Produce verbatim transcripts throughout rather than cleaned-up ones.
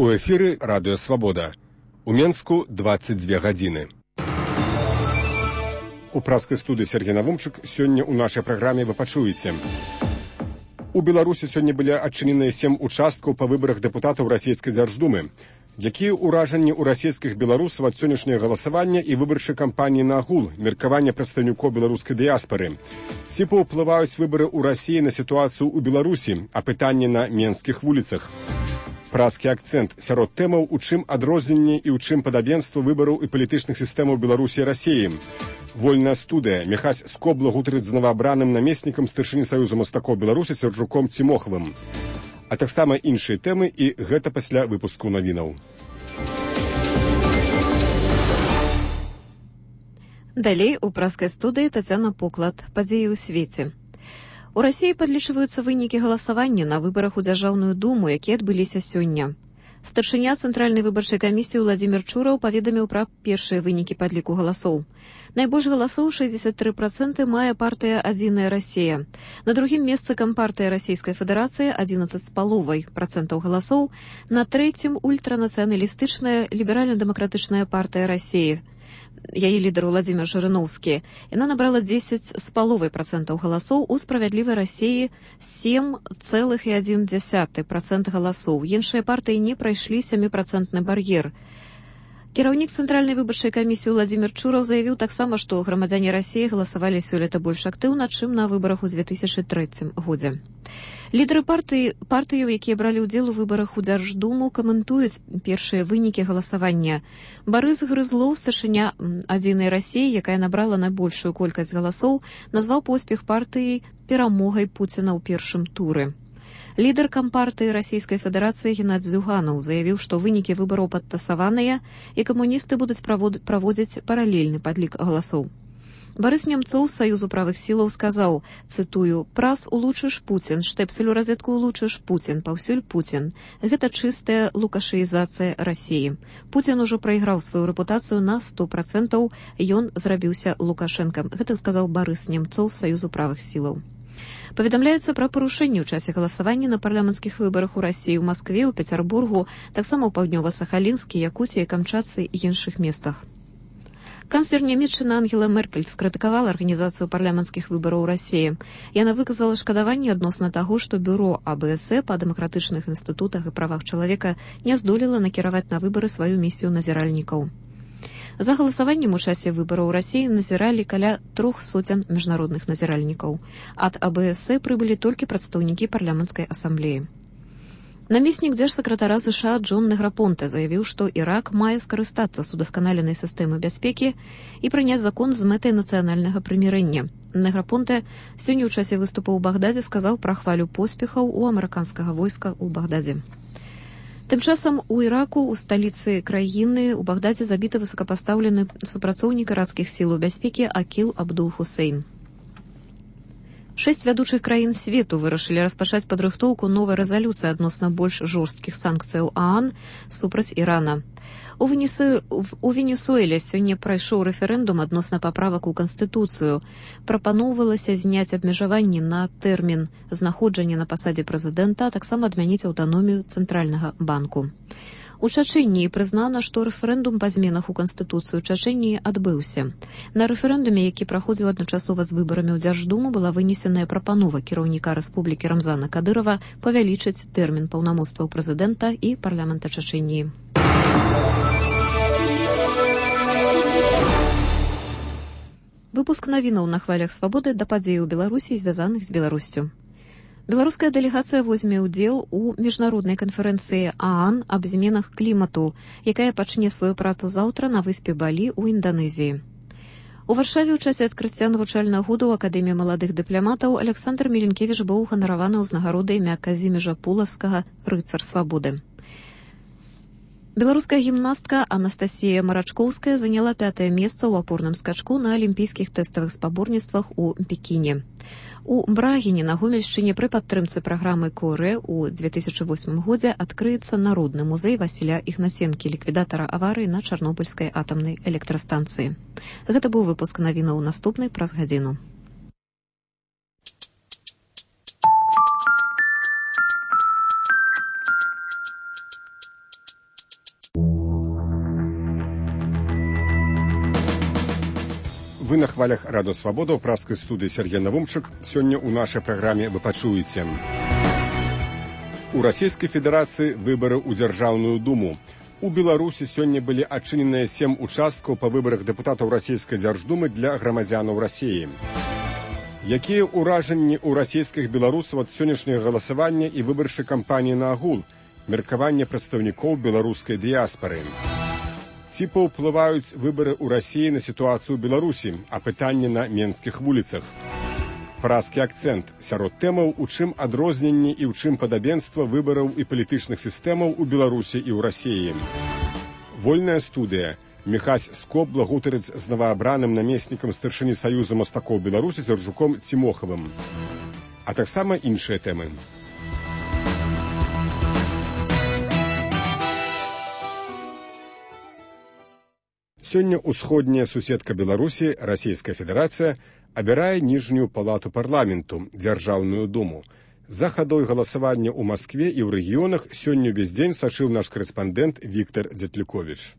У эфіры радыё Свабода. У Менску дваццаць дзве гадзіны. У праскай студыі Сергей Навумчык сёння ў нашай праграме вы пачуеце. У Беларусі сёння былі адчыненыя сем участкаў па выбарах дэпутатаў расійскай дзярждумы. Якія ўражанні ў расійскіх беларусаў ад сённяшняга галасавання і выбарчай кампаніі на агул, меркавання прадстаўнікоў беларускай дыяспары? Ці паўплываюць выбары ў Расіі на сітуацыю ў Беларусі, а пытанні на менскіх вуліцах? Праскі акцэнт сярод тэмаў, у чым адрозненне і ў чым падабенства выбараў і палітычных сістэмаў Беларусі і Расіі. Вольная студыя. Міхась Скобла гутарыць з новаабраным намеснікам старшыні Саюза мастакоў Беларусі Серджуком Цімохавым. А таксама іншыя тэмы, і гэта пасля выпуску навінаў. Далей у праскай студыі Тацяна Поклад. Падзеі ў свеце. У Расіі падлічваюцца вынікі галасавання на выбарах у Дзяржаўную думу, якія адбыліся сёння. Старшыня Цэнтральнай выбарчай камісіі Владзімір Чураў паведаміў пра першыя вынікі падліку галасоў. Найбольш галасоў, шэсцьдзесят тры працэнты, мае партыя «Адзіная Расія». На другім месцы кампартыя Расійскай Федэрацыі адзінаццаць з паловай працэнтаў галасоў. На трэцім ультранацыяналістычная ліберальна-дэмакратычная партыя Расіі. Яе лідар Владзімір Жырыноўскі. Яна набрала дзесяць з паловай працэнтаў галасоў, у «Справядлівай Расіі» сем цэлых адзін дзесяты працэнта галасоў. Іншыя партыі не прайшлі сяміпрацэнтны бар'ер. Кіраўнік Цэнтральнай выбарчай камісіі Владзімір Чураў заявіў таксама, што грамадзяне Расіі галасавалі сёлета больш актыўна, чым на выбарах у дзве тысячы трэцім годзе. Лідары партыі, партыяў, якія бралі ўдзел у выбарах у Дзярждуму, каментуюць першыя вынікі галасавання. Барыс Грызлоў, старшыня «Адзінай Расіі», якая набрала найбольшую колькасць галасоў, назваў поспех партыі перамогай Пуціна ў першым туры. Лідар кампартыі Расійскай Федэрацыі Геннадзь Зюганаў заявіў, што вынікі выбараў падтасаваныя і камуністы будуць праводзіць паралельны падлік галасоў. Барыс Нямцоў з Саюзу правых сілаў сказаў, цытую, «Прас улучшыш Пуцін, штэпсель у разетку улучшыш Пуцін, паўсюль Пуцін. Гэта чыстая лукашаізацыя Расіі. Пуцін ужо прайграў сваю рэпутацыю на сто працэнтаў, ён зрабіўся Лукашэнкам». Гэта сказаў Барыс Нямцоў з Саюзу правых сілаў. Паведамляецца пра парушэнні ў часе галасавання на парламенцкіх выбарах у Расіі, у Маскве, у Пецярбургу, таксама ў Паўднёва-Сахалінскі, Якуціі, Камчатцы і іншых местах. Канцлер Нямецчыны Ангела Меркель скрытыкавала арганізацыю парламенцкіх выбараў у Расіі. Яна выказала шкадаванне адносна таго, што бюро А Бэ Эс Э па дэмакратычных інстытутах і правах чалавека не здолела накіраваць на выбары сваю місію назіральнікаў. За галасаваннем у часе выбараў у Расіі назіралі каля трох соцень міжнародных назіральнікаў. Ад А Бэ Эс Э прыбылі толькі прадстаўнікі парламенцкай асамблеі. Намеснік дзяржсакратара США Джон Неграпонте заявіў, што Ірак мае скарыстацца з удасканаленай сістэмы бяспекі і прыняць закон з мэтай нацыянальнага прымірэння. Неграпонте сёння ў часе выступу ў Багдадзе сказаў пра хвалю поспехаў у амерыканскага войска ў Багдадзе. Тым часам у Іраку, у сталіцы краіны, у Багдадзе забіты высокапастаўлены супрацоўнік іракскіх сілаў бяспекі Акіл Абдул-Хусейн. Шэсць вядучых краін свету вырашылі распачаць падрыхтоўку новай рэзалюцыі адносна больш жорсткіх санкцыяў ААН супраць Ірана. У Венесуэле сёння прайшоў рэферэндум адносна паправак у Канстытуцыю. Прапаноўвалася зняць абмежаванні на тэрмін знаходжання на пасадзе прэзідэнта, а таксама адмяніць аўтаномію Цэнтральнага банку. У Чачэнні прызнана, што рэферэндум па зменах у Канстытуцыю Чачэнні адбыўся. На рэферэндуме, які праходзіў адначасова з выбарамі ў Дзярждуму, была вынесеная прапанова кіраўніка Рэспублікі Рамзана Кадырова павялічыць тэрмін паўнамоцтваў прэзідэнта і парламента Чачэнні. Выпуск навінаў на хвалях Свабоды да падзеяў у Беларусі, звязаных з Беларуссю. Беларуская дэлегацыя возьме ўдзел у міжнароднай канферэнцыі ААН аб зменах клімату, якая пачне сваю працу заўтра на выспе Балі ў Інданезіі. У Варшаве ў часе адкрыцця навучальнага года ў Акадэміі маладых дыпламатаў Аляксандр Міленкевіч быў уганараваны ўзнагародай імя Казіміжа Пуласкага «Рыцар свабоды». Беларуская гімнастка Анастасія Марачкоўская заняла пятае месца ў апорным скачку на алімпійскіх тэставых спаборніцтвах у Пекіне. У Брагіне на Гомельшчыне пры падтрымцы праграмы КОРЭ ў дзве тысячы восьмым годзе адкрыецца народны музей Васіля Ігнасенкі, ліквідатара аварыі на Чарнобыльскай атамнай электрастанцыі. Гэта быў выпуск навінаў, наступны праз гадзіну. на хвалях Радио Свобода ў праскай студыі Сергей Навумчык. Сёння ў нашай праграме вы пачуеце. У Расійскай Федэрацыі выбары ў Дзяржаўную Думу. У Беларусі сёння былі адчыненыя сем участкаў па выбарах дэпутатаў Расійскай Дзярждумы для грамадзянаў Расіі. Якія ўражанні ў расійскіх беларусаў ад сённяшняга галасавання і выбарчай кампаніі на агул? Меркаванне прадстаўнікоў беларускай дыяспары. Ці паўплываюць выбары ў Расіі на сітуацыю ў Беларусі, а пытанне на менскіх вуліцах. Празкі акцэнт сярод тэмаў, у чым адрозненні і ў чым падабенства выбараў і палітычных сістэмаў у Беларусі і ў Расіі. Вольная студыя. Міхась Скобла гутарыць з новаабраным намеснікам старшыні Саюза мастакоў Беларусі Сярджуком Цімохавым. А таксама іншыя тэмы. Сёння ўсходняя суседка Беларусі, Расійская Федэрацыя, абірае ніжнюю палату парламенту, Дзяржаўную Думу. За хадой галасавання ў Маскве і ў рэгіёнах сёння ўвесь дзень сачыў наш карэспандэнт Віктар Дзятлюковіч.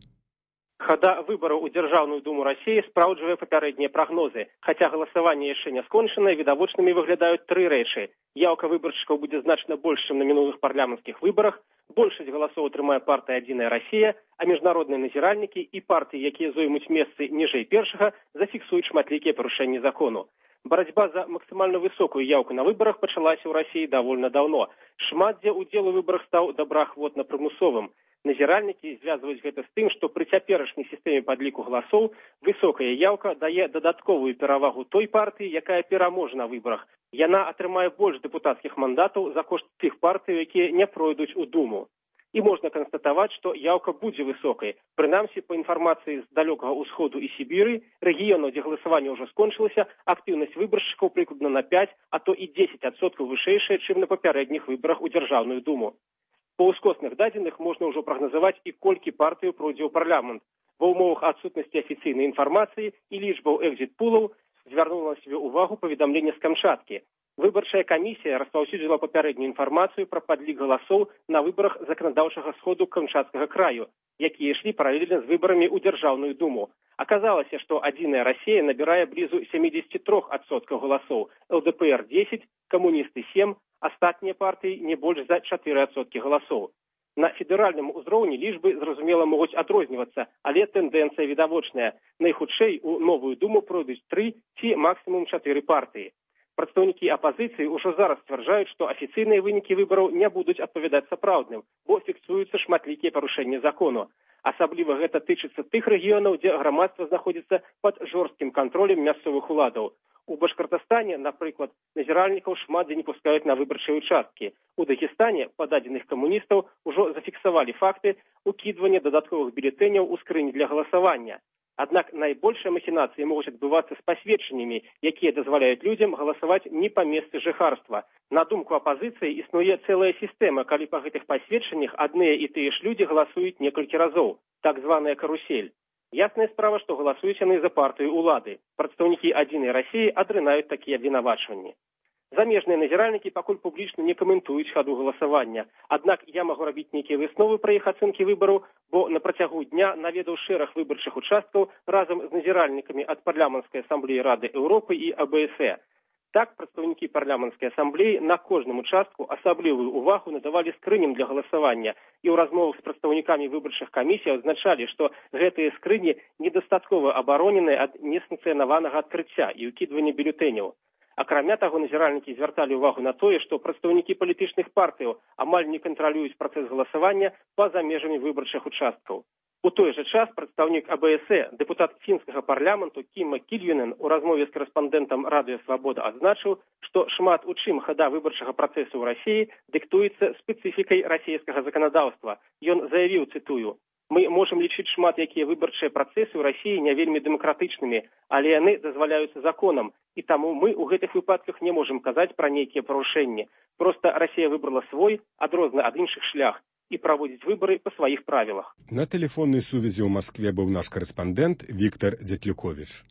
Хада выбараў у Дзяржаўную Думу Расіі спраўджвае папярэднія прагнозы. Хаця галасаванне яшчэ не скончанае, відавочнымі выглядаюць тры рэчы. Яўка выбаршчыкаў будзе значна больш, чым на мінулых парламенцкіх выбарах, большасць галасоў атрымае партыя «Адзіная Расія», а міжнародныя назіральнікі і партыі, якія зоймуць месцы ніжэй першага, зафіксуюць шматлікія парушэнні закону. Барацьба за максімальна высокую яўку на выбарах пачалася ў Расіі давольна даўно. Шмат дзе удзел у выбарах стаў добраахвотна прымусовым. Назіральнікі звязваюць гэта з тым, што пры цяперашняй сістэме падліку галасоў высокая яўка дае дадатковую перавагу той партыі, якая пераможа на выбарах. Яна атрымае больш дэпутацкіх мандатаў за кошт тых партый, якія не пройдуць у Думу. І можна канстатаваць, што яўка будзе высокай. Прынамсі, па інфармацыі з далёкага ўсходу і Сібіры, рэгіёнаў, дзе галасаванне ўжо скончылася, актыўнасць выбаршчыкаў прыкладна на пяць, а то і дзесяць адсоткаў вышэйшая, чым на папярэдніх выбарах у Дзяржаўную Думу. Па ўскосных дадзеных можна ўжо прагназаваць і колькі партыяў пройдзе ў парламент. Ва ўмовах адсутнасці афіцыйнай інфармацыі і лічбаў экзіт-пулаў звярнула на сябе ўвагу паведамленне з Камчаткі. Выбарчая камісія распаўсюдзіла папярэднюю інфармацыю пра падлік галасоў на выбарах заканадаўчага сходу Камчатскага краю, якія ішлі паралельна з выбарамі ў Дзяржаўную Думу. Аказалася, што «Адзіная Расія» набірае блізу сямдзесят три адсоткі галасоў, ЛДПР дзесяць, камуністы сем, астатнія партыі не больш за чатыры адсоткі галасоў. На федэральным узроўні лічбы, зразумела, могуць адрознівацца, але тэндэнцыя відавочная. Найхутчэй у новую думу пройдуць тры ці максімум чатыры партыі. Прадстаўнікі апазіцыі ўжо зараз сцвярджаюць, што афіцыйныя вынікі выбараў не будуць адпавядаць сапраўдным, бо фіксуюцца шматлікія парушэнні закону. Асабліва гэта тычыцца тых рэгіёнаў, дзе грамадства знаходзіцца пад жорсткім кантролем мясцовых уладаў. У Башкартастане, напрыклад, назіральнікаў шмат дзе не пускаюць на выбарчыя участкі. У Дагестане, па дадзеных камуністаў, ужо зафіксавалі факты укідвання дадатковых бюлетэняў у скрыні для галасавання. Аднак найбольшыя махінацыі могуць адбывацца з пасведчаннямі, якія дазваляюць людзям галасаваць не па месцы жыхарства. На думку апазіцыі існуе цэлая сістэма, калі па гэтых пасведчаннях адныя і тыя ж людзі галасуюць некалькі разоў, так званая карусель. Ясная справа, што галасуюць яны за партыю ўлады. Прадстаўнікі «Адзінай Расіі» адрынаюць такія абвінавачванні. Замежныя назіральнікі пакуль публічна не каментуюць хаду галасавання. Аднак я магу рабіць нейкія высновы пра іх ацэнкі выбараў, бо на працягу дня наведаў шэраг выбарчых участкаў разам з назіральнікамі ад парламенцкай асамблеі Рады Еўропы і А Бэ Эс Э. Так, прадстаўнікі парламенцкай асамблеі на кожным участку асаблівую ўвагу надавалі скрыням для галасавання і ў размовах з прадстаўнікамі выбарчых камісій адзначалі, што гэтыя скрыні недастаткова абароненыя ад несанкцыянаванага адкрыцця і ўкідвання бюлетэняў. Акрамя таго, назіральнікі звярталі ўвагу на тое, што прадстаўнікі палітычных партыяў амаль не кантралююць працэс галасавання па-за межамі выбарчых участкаў. У той жа час прадстаўнік А Бэ Эс Э, дэпутат фінскага парламенту Кімма Кільюнен у размове з карэспандэнтам Радыё Свабода адзначыў, што шмат у чым хада выбарчага працэсу ў Расіі дыктуецца спецыфікай расійскага заканадаўства. Ён заявіў, цытую: «Мы можам лічыць шмат якія выбарчыя працэсы ў Расіі не вельмі дэмакратычнымі, але яны дазваляюцца законам, і таму мы ў гэтых выпадках не можам казаць пра нейкія парушэнні. Проста Расія выбрала свой, адрозны ад іншых шлях, і праводзіць выбары па сваіх правілах». На тэлефоннай сувязі ў Маскве быў наш карэспандэнт Віктар Дзятлюковіч.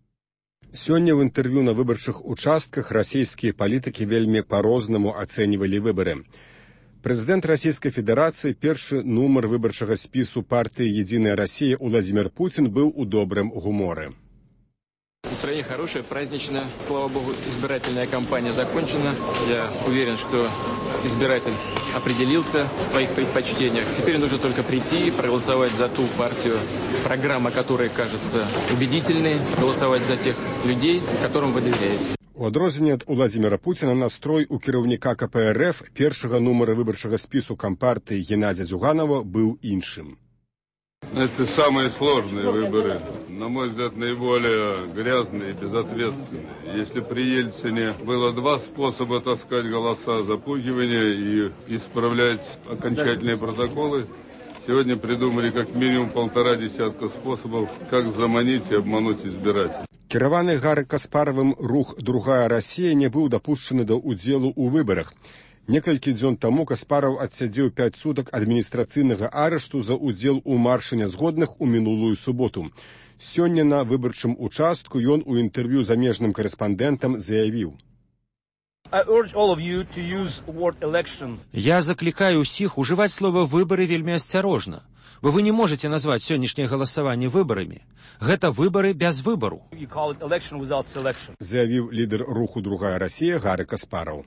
Сёння ў інтэрв'ю на выбарчых участках расійскія палітыкі вельмі па-рознаму ацэньвалі выбары. Прэзідэнт Расійскай Федэрацыі, першы нумар выбарчага спісу партыі «Единая Россия» Уладзімір Пуцін быў у добрым гуморы. Настроение хорошее, празднично. Слава богу, избирательная кампания закончена. Я уверен, что избиратель определился в своих предпочтениях. Теперь нужно только прийти и проголосовать за ту партию, программа которой кажется убедительной, голосовать за тех людей, которым вы доверяете. У адрозненне ад Уладзіміра Пуціна настрой у кіраўніка ка пэ эр эф першага нумара выбарчага спісу кампартыі Геннадзя Зюганова быў іншым. Это самые сложные выборы, на мой взгляд, наиболее грязные и безответственные. Если при Ельцине было два способа таскать голоса: запугивание и исправлять окончательные протоколы, сегодня придумали как минимум полтора десятка способов, как заманить и обмануть избирателей. Кіраваны Гары Каспаровым рух «Другая Россия» не быў дапушчаны да ўдзелу ў выбарах. Некалькі дзён таму Каспаров адсядзеў пяць сутак адміністрацыйнага арышту за ўдзел у маршы нязгодных у минулую суботу. Сёння на выбарчым участку ён у інтэрв'ю замежным корэспандэнтам заявіў: Я закликаю усіх уживать слово «выборы» вельмі асцярожна. Бо вы не можете назвать сённяшняе галасаванне выбарамі. Гэта выбары без выбару. Заявіў лідар руху «Другая Россия» Гары Каспаров.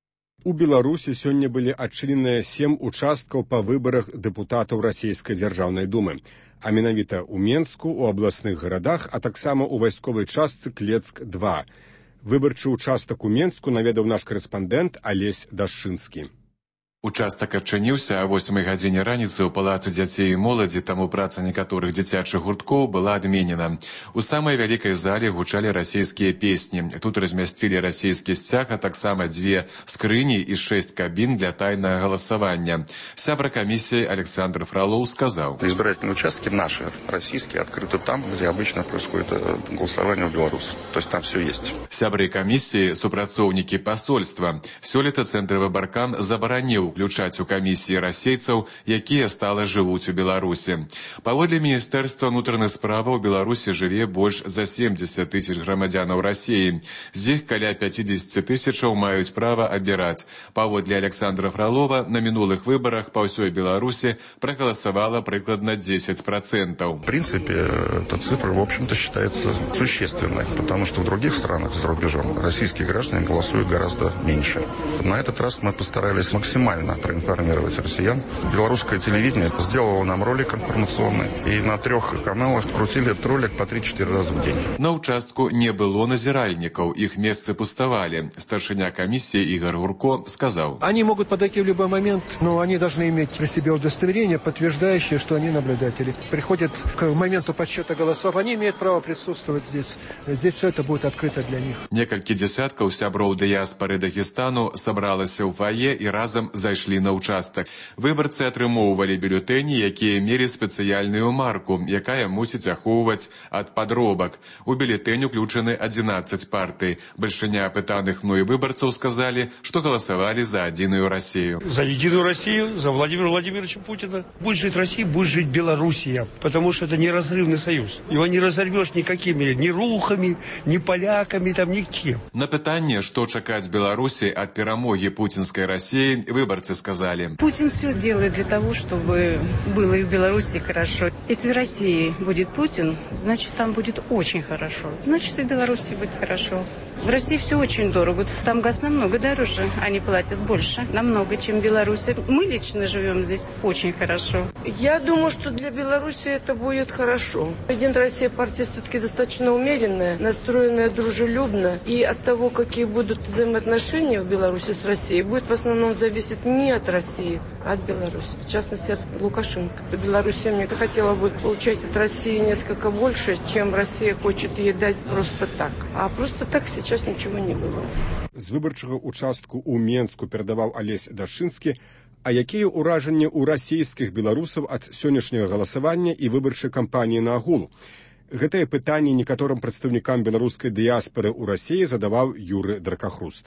У Беларусі сёння былі адчыненыя сем участкаў па выбарах дэпутатаў расійскай дзяржаўнай думы, а менавіта ў Менску, у абласных гарадах, а таксама ў вайсковай частцы Клецк два. Выбарчы участак у Менску наведаў наш корэспандэнт Алесь Дашчынскі. Участак адчыніўся а восьмай гадзіне раніцы ў палацы дзяцей і моладзі, таму праца некаторых дзіцячых гурткоў была адменена. У самай вялікай зале гучалі расійскія песні. Тут размясцілі расійскі сцяг, а таксама дзве скрыні і шэсць кабін для тайнага галасавання. Сябра камісіі Александр Фролов сказаў: Избирательные участки наши, российские, открыты там, где обычно происходит голосование в Беларуси. То есть там все есть. Сябры камісіі, супрацоўнікі пасольства. Сёлета цэнтравы баркан забараніў уключаць у камісіі расейцаў, якія стала жывуць у Беларусі. Паводле Міністэрства ўнутраных справаў у Беларусі жыве больш за семьдесят тысяч грамадзянаў Расіі. З іх каля пятьдесят тысячаў маюць права абіраць. Паводле Александра Фролова, на мінулых выбарах па ўсёй Беларусі проголосовало прыкладна десять процентов. В принципе, эта цифра, в общем-то, считается существенной, потому что в других странах за рубежом российские граждане голосуют гораздо меньше. На этот раз мы постарались максимально проинформировать россиян. Белорусское телевидение сделало нам ролик информационный, и на трех каналах крутили этот ролик по три-четыре раза в день. На участку не было назиральников, их месцы пустовали. Старшиня комиссии Игорь Гурко сказал: Они могут подойти в любой момент, но они должны иметь при себе удостоверение, подтверждающее, что они наблюдатели. Приходят к моменту подсчета голосов, они имеют право присутствовать здесь. Здесь все это будет открыто для них. Некалькі десяткаў сяброў дыяспары Дагестану сабралася ў фае і разам зайшлі на участак. Выбарцы атрымоўвалі бюлетэні, якія мелі спецыяльную марку, якая мусіць ахоўваць ад падробак. У бюлетэнь уключаны одиннадцать партый. Бальшыня апытаных мной выбарцаў сказалі, што галасавалі за адзіную Россию. За единую Россию, за Владимира Владимировича Путина. Будет жить Россия, будет жить Белоруссия, потому что это неразрывный союз. Его не разорвешь никакими, ни рухами, ни поляками, там, никем. На пытанне, што чакаць Беларусі ад перамогі путінскай России, выборцы сказали: Путин все делает для того, чтобы было и в Беларуси хорошо. Если в России будет Путин, значит, там будет очень хорошо. Значит, и в Беларуси будет хорошо. В России все очень дорого. Там газ намного дороже. Они платят больше, намного, чем в Беларуси. Мы лично живем здесь очень хорошо. Я думаю, что для Беларуси это будет хорошо. Единая Россия партия все-таки достаточно умеренная, настроенная дружелюбно. И от того, какие будут взаимоотношения в Беларуси с Россией, будет в основном зависеть не от России, а от Беларуси. В частности, от Лукашенко. Белоруссия мне хотела бы получать от России несколько больше, чем Россия хочет ей дать просто так. А просто так сейчас ничего не было. З выбарчага участку ў Менску перадаваў Алесь Дашчынскі, а якія ўражанні ў расійскіх беларусаў ад сённяшняга галасавання і выбарчай кампаніі на агул? Гэтае пытанне некаторым прадстаўнікам беларускай дыяспары ў Расіі задаваў Юры Дракахруст.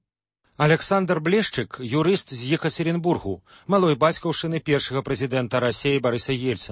Александр Блешчык, юрыст з Екатеринбургу, малой бацькаўшчыны першага прэзідэнта Расіі Барыса Ельцына.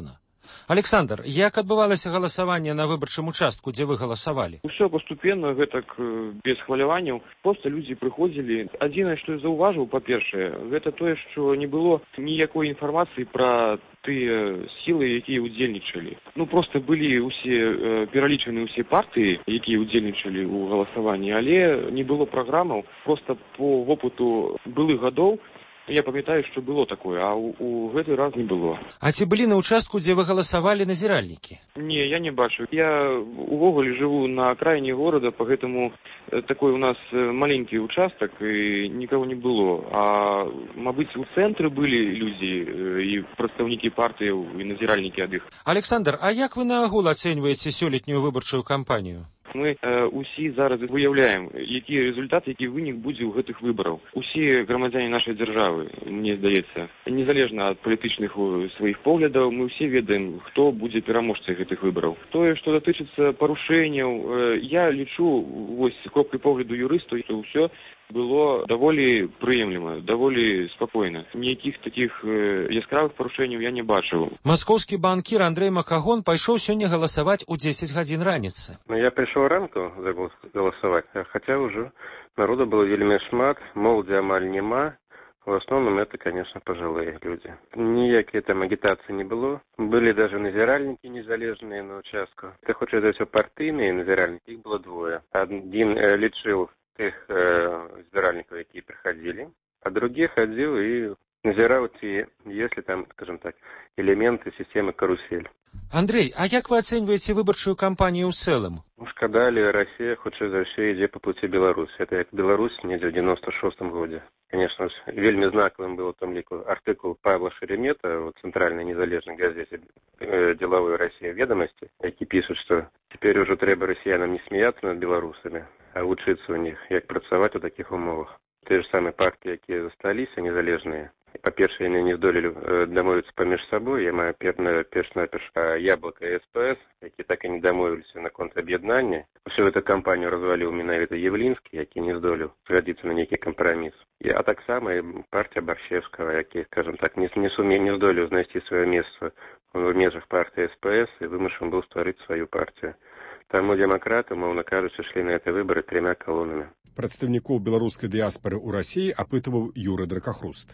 Александр, як адбывалася галасаванне на выбарчым участку, дзе вы галасавалі? Усё паступенна, гэтак без хваляванняў. Проста людзі прыходзілі. Адзінае, што я заўважыў, па-першае, гэта тое, што не было ніякой інфармацыі пра тыя сілы, якія ўдзельнічалі. Ну, проста былі ўсе пералічаны ўсе партыі, якія ўдзельнічалі ў галасаванні, але не было праграмаў. Проста по вопыту былых гадоў я памятаю, што было такое, а ў, у гэты раз не было. А ці былі на участку, дзе вы галасавалі, назіральнікі? Не, я не бачу. Я увогуле жыву на акраіне горада, поэтому такой у нас маленькі участак, і нікого не было. А, мабыць, у цэнтры былі людзі і прадстаўнікі партыяў, і назіральнікі ад іх. Александр, а як вы на агул ацэньваеце сёлетнюю выбарчую кампанію? Мы э, усі зараз выяўляем, які результат, які вынік будзе ў гэтых выбараў. Усе грамадзяне нашай дзяржавы, мне здаецца, незалежна ад палітычных сваіх поглядаў, мы ўсе ведаем, хто будзе пераможцай гэтых выбараў. Тое, што датычыцца парушэнняў, э, я лічу, вось, кропкай погляду юрысту, што ўсё было даволі прыемлема, даволі спакойна. Ніякіх такіх э, яскравых парушэнняў я не бачыў. Маскоўскі банкір Андрэй Макагон пайшоў сёння галасаваць у дзесяць гадзін раніцы. Ну, я прыйшоў ранку галасаваць, хаця ўжо народу было вельмі шмат, моладзі амаль няма. В основном это, конечно, пожилые люди. Никакой там агитации не было. Были даже назиральники незалежные на участку. Это хоть это все партийные назиральники, их было двое. Один э, лечил тех э, избиральников, которые приходили, а другие ходил и назирал те, если там, скажем так, элементы системы карусель. Андрей, а як вы оцениваете выборчую кампанию в целом? Ну, сказали, Россия хочет за все идти по пути Беларуси. Это как Беларусь в девяносто шестом году. Конечно, вельми знаковым был там артикул Павла Шеремета в центральной незалежной газете э, «Деловой Россия ведомости», які пишут, что теперь уже треба россиянам не смеяться над белорусами, а учиться у них, як працаваць у таких умовах. Те же самые партии, які засталіся незалежные, по-перше, они не здолели э, домовиться помеж собой. Я маю перш-наперш Яблоко и СПС, які так и не домовились на контраб'яднання. Всю эту кампанию развалил менавіта Явлинский, які не здолел згодиться на некий компромисс. И, а так само и партия Борщевского, які, скажем так, не, не сумел, не здолел знайти свое место в межах партии СПС и вымушен был створить свою партию. Таму демократы, мовно кажучи, шли на эти выборы тремя колоннами. Прадстаўнікоў беларускай дыяспары ў Расіі апытваў Юры Дракахруст.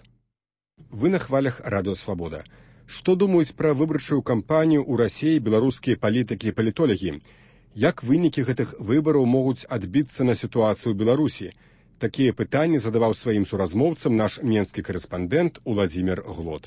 Вы на хвалях Радио Свобода. Што думаюць пра выбарчую кампанію ў Расіі беларускія палітыкі і палітолагі? Як вынікі гэтых выбараў могуць адбіцца на сітуацыю ў Беларусі? Такія пытанні задаваў сваім суразмоўцам наш менскі корэспандэнт Уладзімір Глот.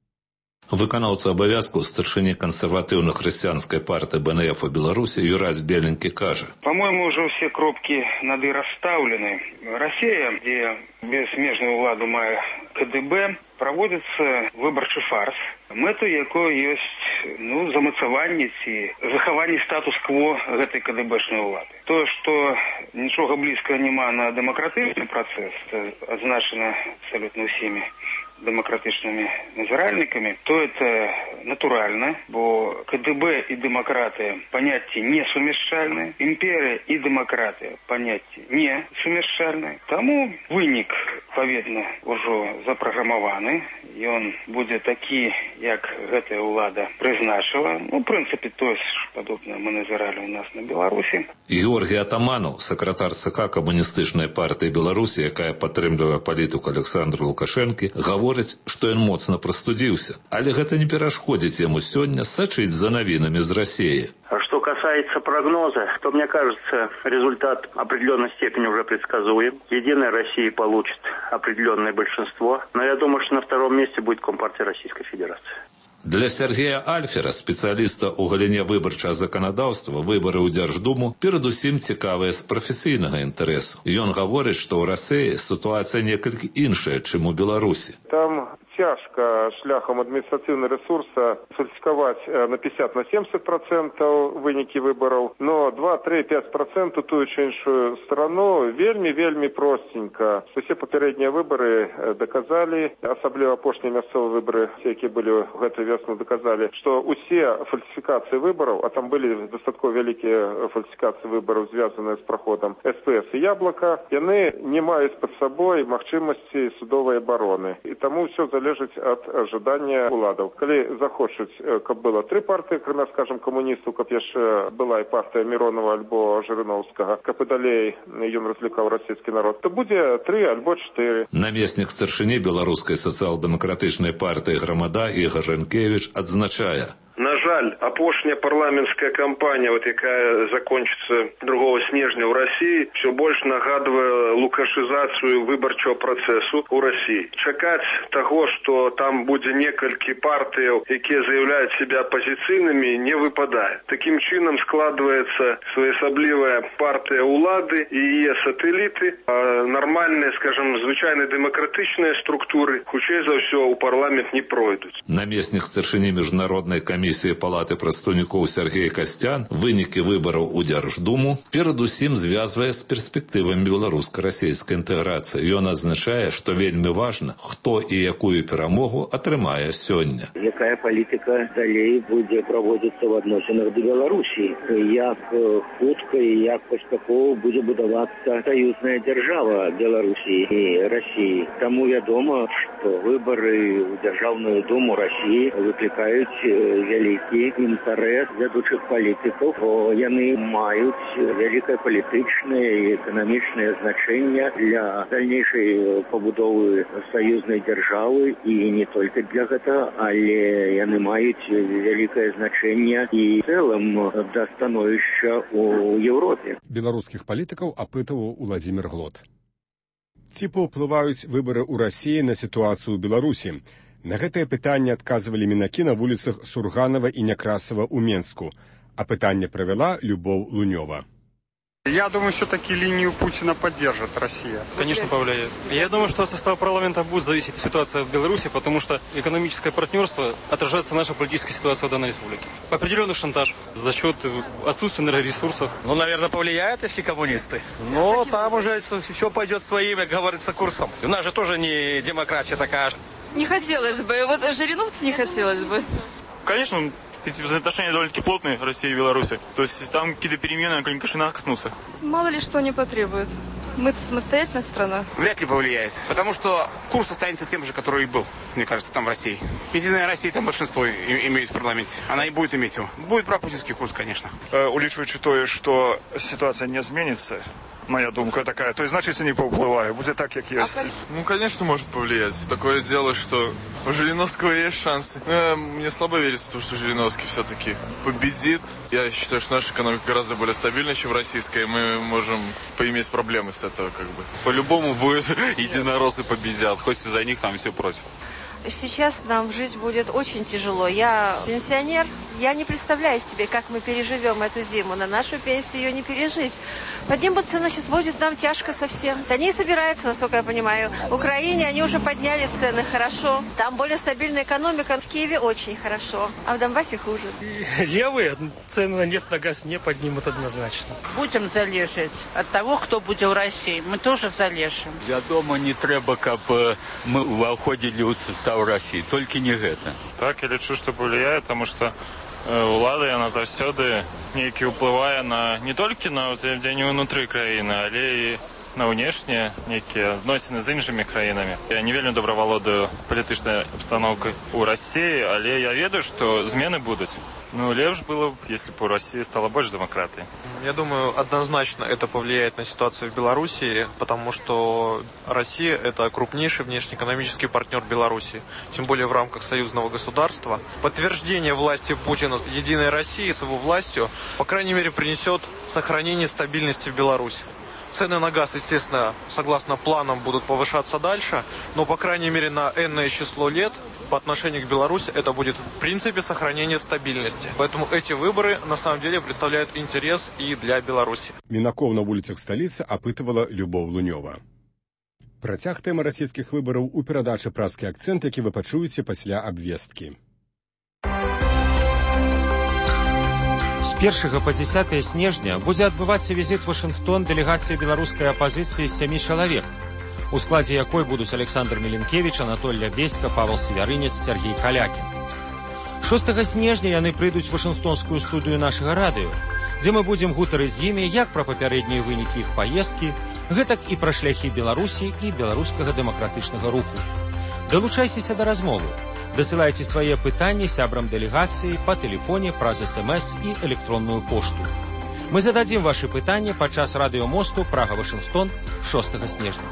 Выканаўца абавязкаў старшыні кансерватыўна-хрысціянскай партыі БНФ у Беларусі Юрась Беленькі кажа. По-моему, уже все кропки над «и» расставлены. Россия, где бессмежную владу мае КДБ, проводится выборчий фарс, мэту якой есть ну, замацаванне ці захаванне статус-кво гэтай КДБшнай улады. То, что нічога блізкага няма на дэмакратычны працэс, адзначана абсолютно усімі демократичными назиральниками, то это натурально, бо КДБ и демократия понятия не сумяшчальны, империя и демократия понятия не сумяшчальны. Тому вынік, відповідно, уже запрограмованы, и он будет такі, як гэтая улада призначила. Ну, в принципе, то есть подобное мы назирали у нас на Беларуси. Георгий Атаманов, сакратар ЦК Камуністычнай партыі Беларусі, якая падтрымлівае палітыку Александра Лукашэнкі, гаворыць, што ён моцна прастудзіўся, але гэта не перашкодзіць яму сёння сачыць за навінамі з России. А что касается прогноза, то, мне кажется, результат в определенной степени уже предсказуем. Единая Россия получит определенное большинство, но я думаю, что на втором месте будет Компартия Российской Федерации. Для Сергея Альфера, спецыяліста ў галіне выбарчага заканадаўства, выбары ў Дзярждуму перадусім цікавыя з прафесійнага інтарэсу. Ён гаворыць, што ў Расіі сітуацыя некалькі іншая, чым у Беларусі. Там цяжка шляхам адміністрацыйнага рэсурса фальсіфікаваць на пятьдесят на семьдесят процентов вынікі выбараў, но два, три, пять процентов тую чи іншую сторону вельмі-вельмі простенька. Усе папярэднія выбары доказалі, асабліва апошнія мясцовыя выбары, які былі в гэтую весну, доказалі, што усе фальсіфікацыі выбараў, а там былі дастаткова вялікія фальсіфікацыі выбараў, звязаныя з праходам СПС і Яблока, яны не маюць пад сабой магчымасці судовай абароны. І таму ўсё залежыць ад жадання уладаў. Калі захочуць, каб было тры партыі, крымя, скажем, камуністаў, каб яшчэ была і партыя Миронова альбо Жырыноўскага, каб і далей ён развлекаў расійскі народ, то будзе тры альбо чатыры. Намеснік старшыні беларускай сацыял-дэмакратычнай партыі «Грамада» Ігор Рэнкевіч адзначае: на жаль, апошняя парламенская кампанія, вот, якая закончится другого снежня ў России, все больше нагадывае лукашизацию выборчего процессу у России. Чакаць того, что там будзе некалькі партыяў, якія заявляют себя оппозиционными, не выпадает. Таким чином складывается своеасаблівая партия улады и ее сателлиты, а нормальные, скажем, звычайно демократичные структуры, хутчэй за все, у парламент не пройдут. Намеснік старшыні міжнароднай камісіі палаты прадстаўнікоў Сергей Касцян вынікі выбараў у Дзярждуму перадусім звязвае з перспектывамі беларуска-расійскай інтэграцыі. Ён адзначае, што вельмі важна, хто і якую перамогу атрымае сёння. Якая палітыка далей будзе праводзіцца ў адносінах да Беларусі? Як хутка і як паспяхова будзе будавацца саюзная дзяржава Беларусі і Расіі? Таму вядома, што выбары ў Дзяржаўную думу Расіі выклікаюць вялікі інтарэс вядучых палітыкаў, бо яны маюць вялікае палітычнае і эканамічнае значэнне для дальнейшай пабудовы саюзнай дзяржавы, і не толькі для гэтага, але яны маюць вялікае значэнне і цэлым да становішча ў Еўропе. Беларускіх палітыкаў апытаў Уладзімір Глот. Ці паўплываюць выбары ў Расіі на сітуацыю ў Беларусі? На гэтае пытанне адказвалі мінакі на вуліцах Сурганова і Някрасова ў Менску, а пытанне правяла Любоў Лунёва. Я думаю, все-таки линию Путина поддержит Россия. Конечно, повлияет. Я думаю, что от состава парламента будет зависеть ситуация в Беларуси, потому что экономическое партнерство отражается наша политическая ситуация в данной республике. Определенный шантаж за счет отсутствия энергоресурсов. Ну, наверное, повлияет, если коммунисты. Но там уже все пойдет своим, как говорится, курсом. У нас же тоже не демократия такая. Не хотелось бы. Вот жириновцы не хотелось бы. Конечно, взаимоотношения довольно-таки плотные России и Беларуси. То есть там какие-то перемены на Калинкашина коснутся. Мало ли что не потребует. Мы самостоятельная страна. Вряд ли повлияет. Потому что курс останется тем же, который и был, мне кажется, там в России. Единая Россия там большинство имеет в парламенте. Она и будет иметь его. Будет пропутинский курс, конечно. Э, улічваючи то, что ситуация не изменится, моя думка такая, то есть, значит, не повлияет. Будет так, как есть. А, ну, конечно, может повлиять. Такое дело, что у Жириновского есть шансы. Но мне слабо верится в то, что Жириновский все-таки победит. Я считаю, что наша экономика гораздо более стабильна, чем российская. Мы можем поиметь проблемы с этого, как бы. По-любому будет единороссы победят, хоть из-за них там все против. Сейчас нам жить будет очень тяжело. Я пенсионер, я не представляю себе, как мы переживем эту зиму. На нашу пенсию ее не пережить. Поднимут цены, сейчас будет нам тяжко совсем. Они собираются, насколько я понимаю. В Украине они уже подняли цены хорошо. Там более стабильная экономика. В Киеве очень хорошо, а в Донбассе хуже. Левые цены на нефть, на газ не поднимут однозначно. Будем залежать от того, кто будет в России. Мы тоже залежим. Вядома, не трэба, каб мы ўваходзілі ў состав России, только не гэта. Так, я лічу, что повлияет, потому что улада, яна заўсёды нейкі ўплывае на не толькі на ўзаемадзеянне ўнутры краіны, але і на ўнешнія нейкія зносіны з іншымі краінамі. Я не вельмі добра валодаю палітычнай абстаноўкай у России, але я ведаю, что змены будуць. Ну, лепш было бы, если бы у России стало больше демократии. Я думаю, однозначно это повлияет на ситуацию в Беларуси, потому что Россия – это крупнейший внешнеэкономический партнер Беларуси, тем более в рамках союзного государства. Подтверждение власти Путина Единой России с его властью, по крайней мере, принесет сохранение стабильности в Беларуси. Цены на газ, естественно, согласно планам, будут повышаться дальше, но, по крайней мере, на энное число лет по отношению к Беларуси это будет в принципе сохранение стабильности. Поэтому эти выборы на самом деле представляют интерес и для Беларуси. Мінакоў на вуліцах сталіцы апытывала Любоў Лунёва. Працяг тэмы расійскіх выбараў у перадачы «Празкі акцэнт», які вы пачуеце пасля абвесткі. З першага па дзесятае снежня будзе адбывацца візіт у Вашынгтон дэлегацыі беларускай апазіцыі з сямі чалавек, у складзе якой будуць Александр Меленкевич, Анатоль Лябеська, Павел Свяварынец, Сергей Калякін. шостага снежня яны прыйдуць у Вашынгтонскую студыю нашага радыё, дзе мы будзем гутарыць з імі як пра папярэднія вынікі іх паездкі, гэтак і пра шляхі Беларусі і беларускага дэмакратычнага руху. Далучайцеся да размовы. Дасылайце свае пытанні сябрам дэлегацыі па тэлефоне праз эс-эм-эс і электронную пошту. Мы зададзім вашы пытанні падчас радыёмосту Прага-Вашынгтон шостага снежня.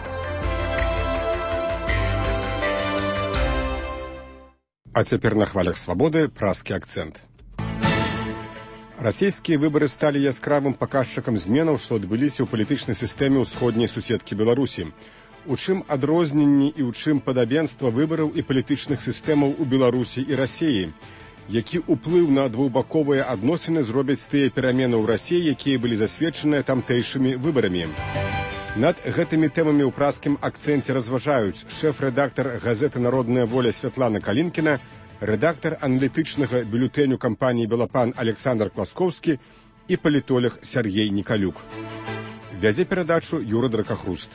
А цяпер на хвалях свабоды празкі акцэнт. Расійскія выбары сталі яскравым паказчыкам зменаў, што адбыліся ў палітычнай сістэме ўсходняй суседкі Беларусі. У чым адрозненні і ў чым падабенства выбараў і палітычных сістэмаў у Беларусі і Расіі? Які ўплыў на двухбаковыя адносіны зробяць тыя перамены ў Расіі, якія былі засведчаныя тамтэйшымі выбарамі? Над гэтымі тэмамі ў празкім акцэнце разважаюць шэф-рэдактар газеты «Народная воля» Святлана Калінкіна, рэдактар аналітычнага бюлетэню кампаніі «Белапан» Александр Класкоўскі і палітолог Сергей Николюк. Вядзе перадачу Юра Дракахруст.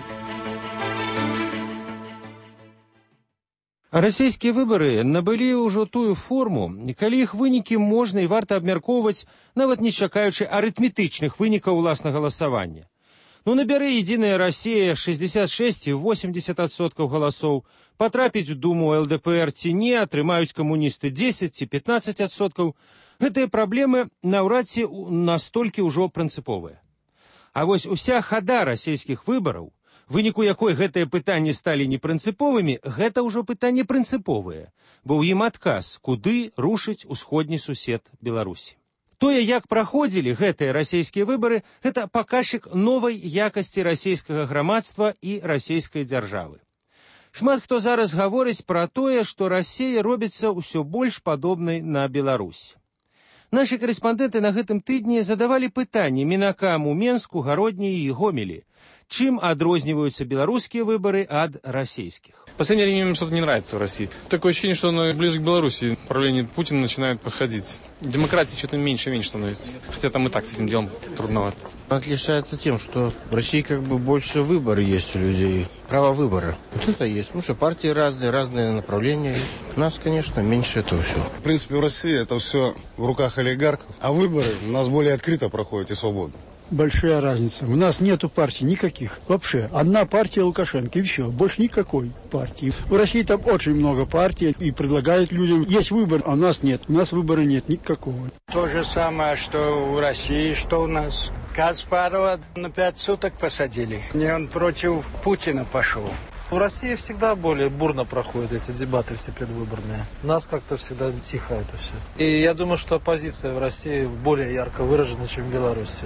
Расійскія выбары набылі ўжо тую форму, калі іх вынікі можна і варта абмяркоўваць, нават не чакаючы арытметычных вынікаў уласнага галасавання. Ну, набярэ «Единая Россия» шестьдесят шесть и восемьдесят адсоткаў галасоў, патрапіць у Думу эл дэ пэ эр ці не, атрымаюць камуністы десять ці пятнадцать адсоткаў. Гэтыя праблемы наўрад ці настолькі ўжо прынцыповыя. А вось уся хада расійскіх выбараў, выніку якой гэтыя пытанні сталі непрынцыповымі, гэта ўжо пытанні прынцыповыя, бо ў ім адказ, куды рушыць усходні сусед Беларусі. Тое, як праходзілі гэтыя расійскія выбары, гэта паказчык новай якасці расійскага грамадства і расійскай дзяржавы. Шмат хто зараз гаворыць пра тое, што Расія робіцца ўсё больш падобнай на Беларусь. Нашы корэспандэнты на гэтым тыдні задавалі пытанні мінакам у Менску, Гародні і Гомелі. Чем адрозниваются белорусские выборы от российских? В последнее время мне что-то не нравится в России. Такое ощущение, что оно ближе к Беларуси. Правление Путина начинает подходить. Демократии что-то меньше и меньше становится. Хотя там и так с этим делом трудновато. Отличается тем, что в России как бы больше выбора есть у людей. Право выбора. Вот это есть. Ну что, партии разные, разные направления. У нас, конечно, меньше этого всего. В принципе, в России это все в руках олигархов. А выборы у нас более открыто проходят и свободно. Большая разница. У нас нету партий никаких. Вообще. Одна партия Лукашенко и все. Больше никакой партии. В России там очень много партий и предлагают людям. Есть выбор, а у нас нет. У нас выбора нет никакого. То же самое, что у России, что у нас. Каспарова на пять суток посадили. И он против Путина пошел. В России всегда более бурно проходят эти дебаты все предвыборные. У нас как-то всегда тихо это все. И я думаю, что оппозиция в России более ярко выражена, чем в Беларуси.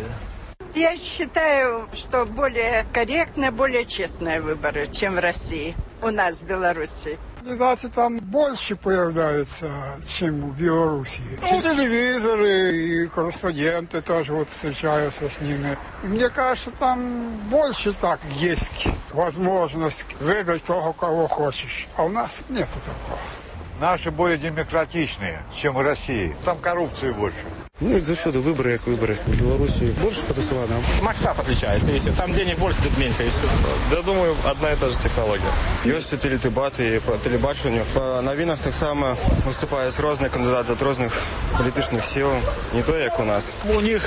Я считаю, что более корректные, более честные выборы, чем в России, у нас в Беларуси. Кандидаты там больше появляются, чем в Беларуси. Ну, телевизоры и корреспонденты тоже вот встречаются с ними. Мне кажется, там больше так есть возможность выбрать того, кого хочешь. А у нас нет такого. Наши более демократичные, чем в России. Там коррупции больше. Ну, это всюду выборы, как выборы. В Беларуси больше потасовано. Масштаб отличается. Если там денег больше, тут меньше. И все. Я думаю, одна и та же технология. Есть теледебаты, по телебаченню. По новинах так само выступают разные кандидаты от разных политических сил. Не то, как у нас. У них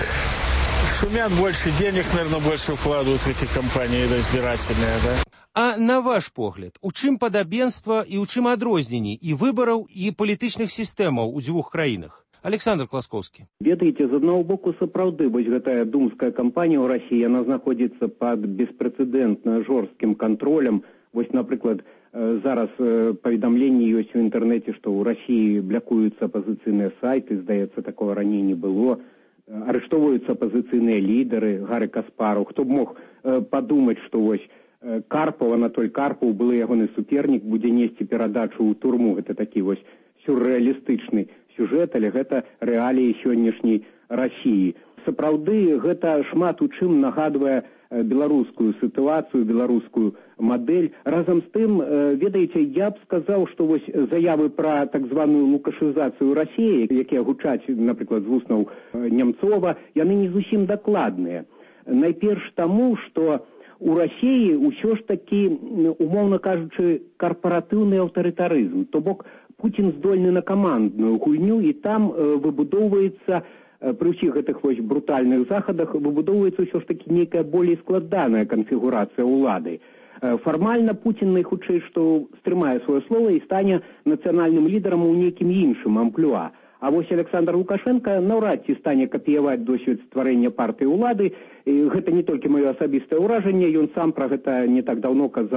шумят больше, денег, наверное, больше вкладывают в эти кампании избирательные, да? А на ваш погляд, у чым падабенства і ў чым адрозненні і выбараў, і палітычных сістэмаў у дзвюх краінах? Александр Класкоўскі. Ведаеце, з аднаго боку сапраўды, вось гэтая думская кампанія ў Расіі, яна знаходзіцца пад беспрэцэдэнтна жорсткім кантролем. Вось, напрыклад, зараз паведамленні ёсць у інтэрнэце, што ў Расіі блякуюцца апазіцыйныя сайты, здаецца, такого раней не было. Арыштоўваюцца апазіцыйныя лідары, Гары Каспаров. Хто б мог падумаць, што вось Карпов, Анатоль Карпов, был ягоны супернік, будзе несці перадачу ў турму. Гэта такі вось сюррэалістычны сюжэт, але гэта рэаліі сённяшняй Расіі. Сапраўды, гэта шмат у чым нагадвае беларускую сітуацыю, беларускую мадэль. Разам з тым, ведаеце, я б сказаў, што вось заявы пра так званую лукашызацыю Расіі, якія гучаць, напрыклад, з вуснаў Немцова, яны не зусім дакладныя. Найперш таму, што у Расіі ўсё ж такі, умоўна кажучы, карпаратыўны аўтарытарызм. То бок Путін здольны на камандную гульню, і там э, выбудоўваецца, э, пры ўсіх гэтых вось брутальных захадах, выбудоўваецца ўсё ж такі нейкая болей складаная канфігурацыя ўлады. Фармальна Путін найхутчэй, што стрымае сваё слова і стане нацыянальным лідарам у нейкім іншым амплуа. А вось Александр Лукашенко наўрад ці стане капіяваць досвед стварэння партыі ўлады. І гэта не толькі маё асабістае ўражанне, ён сам пра гэта не так даўно казаў